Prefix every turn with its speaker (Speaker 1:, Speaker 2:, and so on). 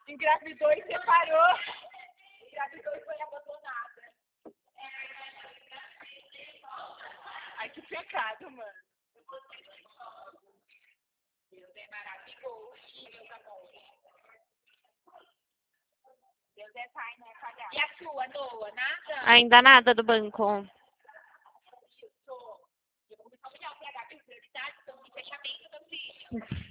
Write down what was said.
Speaker 1: Engravidou e separou. Engravidou e foi abandonada. Ai, que pecado, mano. Deus é maravilhoso, meus amores. Deus é pai, não é palhaço. E a sua, Noa? Nada?
Speaker 2: Ainda nada do banco.
Speaker 1: Eu vou começar a olhar o PH de prioridade, então de fechamento do vídeo.